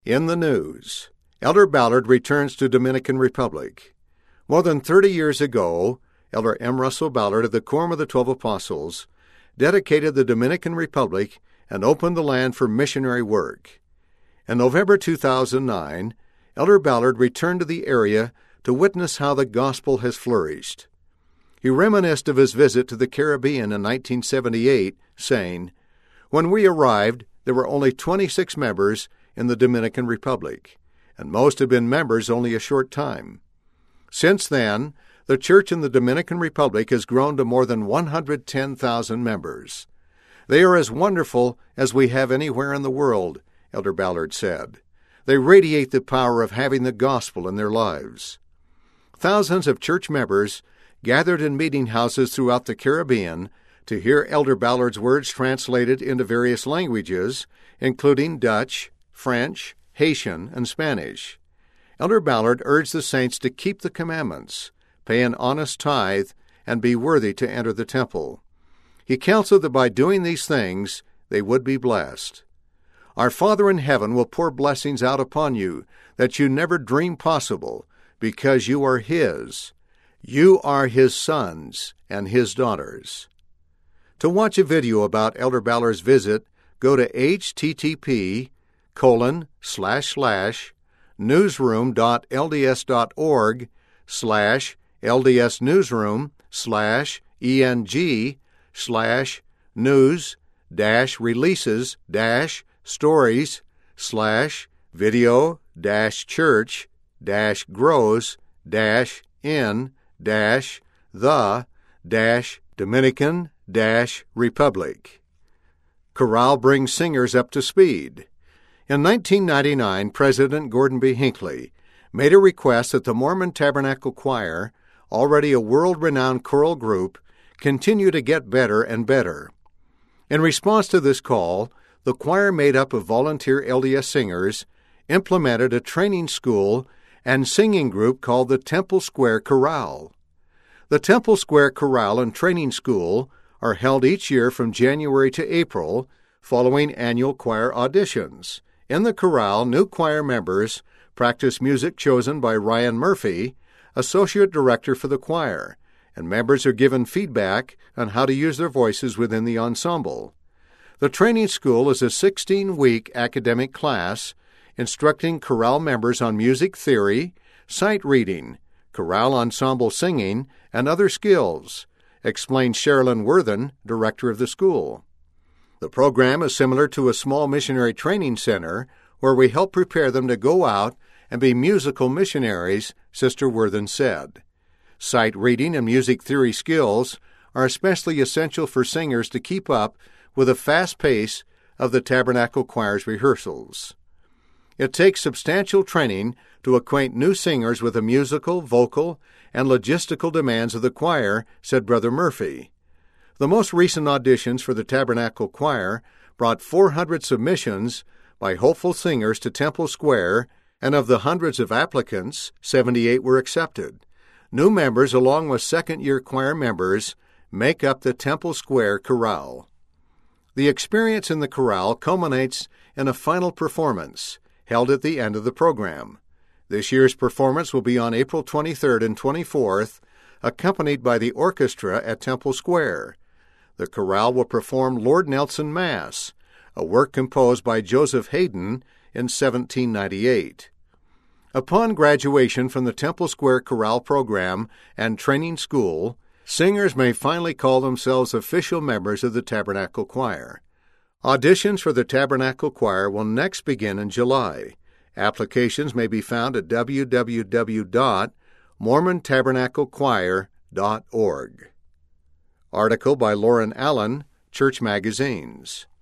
In the news, Elder Ballard returns to Dominican Republic. More than 30 years ago, Elder M. Russell Ballard of the Quorum of the 12 Apostles dedicated the Dominican Republic and opened the land for missionary work. In November 2009, Elder Ballard returned to the area to witness how the gospel has flourished. He reminisced of his visit to the Caribbean in 1978, saying, "When we arrived, there were only 26 members in the Dominican Republic, and most had been members only a short time. Since then, the church in the Dominican Republic has grown to more than 110,000 members. They are as wonderful as we have anywhere in the world," Elder Ballard said. "They radiate the power of having the gospel in their lives." Thousands of church members gathered in meeting houses throughout the Caribbean to hear Elder Ballard's words translated into various languages, including Dutch, French, Haitian, and Spanish. Elder Ballard urged the saints to keep the commandments, pay an honest tithe, and be worthy to enter the temple. He counseled that by doing these things, they would be blessed. "Our Father in heaven will pour blessings out upon you that you never dreamed possible, because you are His. You are His sons and His daughters." To watch a video about Elder Ballard's visit, go to http://news-releases-stories/video-church-grows-in-the-Dominican-Republic. Chorale brings singers up to speed. In 1999, President Gordon B. Hinckley made a request that the Mormon Tabernacle Choir, already a world-renowned choral group, continue to get better and better. In response to this call, the choir, made up of volunteer LDS singers, implemented a training school and singing group called the Temple Square Chorale. The Temple Square Chorale and Training School are held each year from January to April, following annual choir auditions. In the chorale, new choir members practice music chosen by Ryan Murphy, Associate Director for the choir, and members are given feedback on how to use their voices within the ensemble. The training school is a 16-week academic class instructing chorale members on music theory, sight reading, chorale ensemble singing, and other skills, explained Sherilyn Worthen, director of the school. The program is similar to a small missionary training center where we help prepare them to go out and be musical missionaries, Sister Worthen said. Sight reading and music theory skills are especially essential for singers to keep up with the fast pace of the Tabernacle Choir's rehearsals. It takes substantial training to acquaint new singers with the musical, vocal, and logistical demands of the choir, said Brother Murphy. The most recent auditions for the Tabernacle Choir brought 400 submissions by hopeful singers to Temple Square, and of the hundreds of applicants, 78 were accepted. New members, along with second-year choir members, make up the Temple Square Chorale. The experience in the chorale culminates in a final performance, held at the end of the program. This year's performance will be on April 23rd and 24th, accompanied by the orchestra at Temple Square. The chorale will perform Lord Nelson Mass, a work composed by Joseph Haydn in 1798. Upon graduation from the Temple Square Chorale program and training school, singers may finally call themselves official members of the Tabernacle Choir. Auditions for the Tabernacle Choir will next begin in July. Applications may be found at www.mormontabernaclechoir.org. Article by Lauren Allen, Church Magazines.